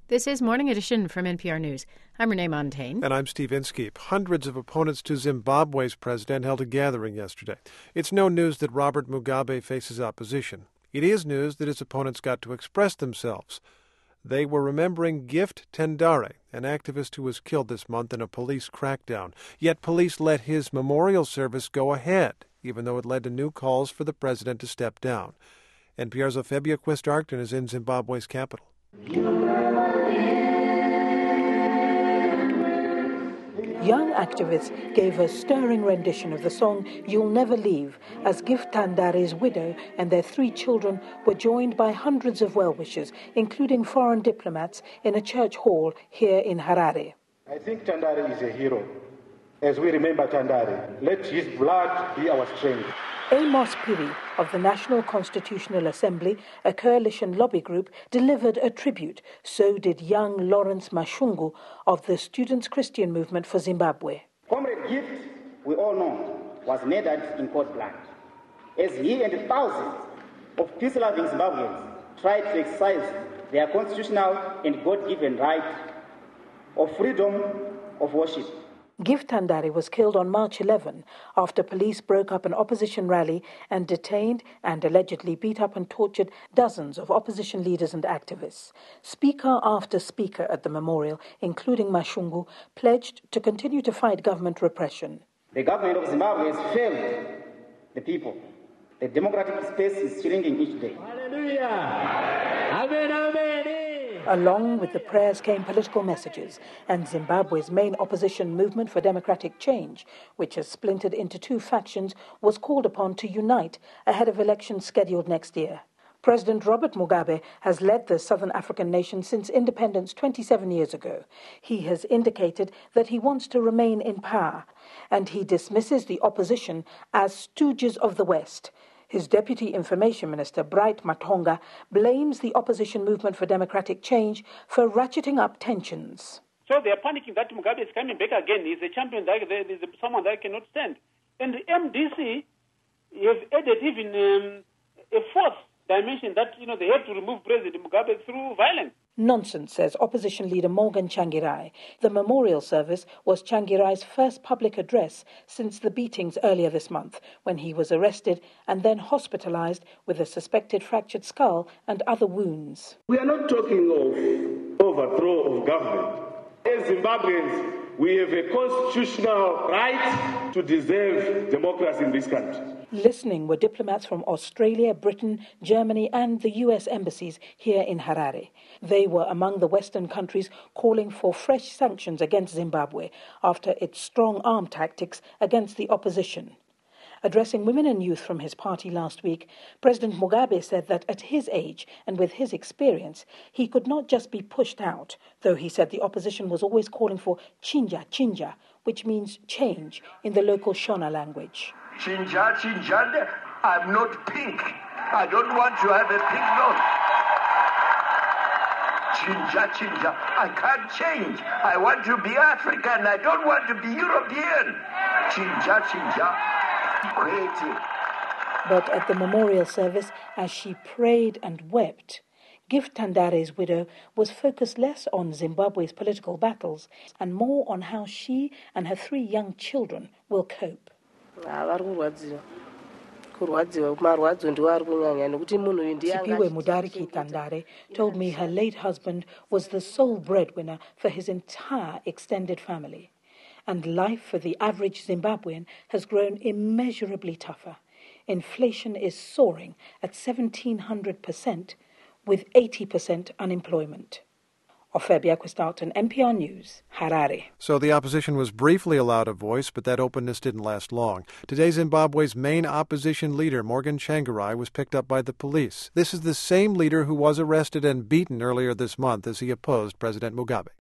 This is Morning Edition from NPR News. I'm Renee Montaigne. And I'm Steve Inskeep. Hundreds of opponents to Zimbabwe's president held a gathering yesterday. It's no news that Robert Mugabe faces opposition. It is news that his opponents got to express themselves. They were remembering Gift Tandare, an activist who was killed this month in a police crackdown. Yet police let his memorial service go ahead, even though it led to new calls for the president to step down. NPR's Ophebia Quist-Arcton is in Zimbabwe's capital. Young activists gave a stirring rendition of the song You'll Never Leave as Gift Tandare's widow and their 3 children were joined by hundreds of well-wishers, including foreign diplomats, in a church hall here in Harare. I think Tandare is a hero. As we remember Tandare, let his blood be our strength. Amos Piri of the National Constitutional Assembly, a coalition lobby group, delivered a tribute. So did young Lawrence Mashungu of the Students' Christian Movement for Zimbabwe. Comrade Gift, we all know, was murdered in cold blood, as he and thousands of peace-loving Zimbabweans tried to exercise their constitutional and God-given right of freedom of worship. Gift Tandare was killed on March 11 after police broke up an opposition rally and detained and allegedly beat up and tortured dozens of opposition leaders and activists. Speaker after speaker at the memorial, including Mashungu, pledged to continue to fight government repression. The government of Zimbabwe has failed the people. The democratic space is shrinking each day. Hallelujah! Amen, amen. Along with the prayers came political messages, and Zimbabwe's main opposition movement for democratic change, which has splintered into 2 factions, was called upon to unite ahead of elections scheduled next year. President Robert Mugabe has led the Southern African nation since independence 27 years ago. He has indicated that he wants to remain in power, and he dismisses the opposition as stooges of the West. His Deputy Information Minister, Bright Matonga, blames the opposition movement for democratic change for ratcheting up tensions. So they are panicking that Mugabe is coming back again. He's a champion, he's someone that cannot stand. And the MDC have added even a 4th dimension that, they have to remove President Mugabe through violence. Nonsense, says opposition leader Morgan Tsvangirai. The memorial service was Tsvangirai's first public address since the beatings earlier this month, when he was arrested and then hospitalized with a suspected fractured skull and other wounds. We are not talking of overthrow of government. As Zimbabweans, we have a constitutional right to deserve democracy in this country. Listening were diplomats from Australia, Britain, Germany and the US embassies here in Harare. They were among the Western countries calling for fresh sanctions against Zimbabwe after its strong-arm tactics against the opposition. Addressing women and youth from his party last week, President Mugabe said that at his age and with his experience, he could not just be pushed out, though he said the opposition was always calling for chinja, chinja, which means change in the local Shona language. Chinja, chinja, I'm not pink. I don't want to have a pink nose. Chinja, chinja, I can't change. I want to be African. I don't want to be European. Chinja, chinja. Creative. But at the memorial service, as she prayed and wept, Gift Tandare's widow was focused less on Zimbabwe's political battles and more on how she and her 3 young children will cope. Sipiwe Mudariki Tandare told me her late husband was the sole breadwinner for his entire extended family. And life for the average Zimbabwean has grown immeasurably tougher. Inflation is soaring at 1,700%, with 80% unemployment. Ophebia Quist-Arcton, NPR News, Harare. So the opposition was briefly allowed a voice, but that openness didn't last long. Today, Zimbabwe's main opposition leader, Morgan Tsvangirai, was picked up by the police. This is the same leader who was arrested and beaten earlier this month as he opposed President Mugabe.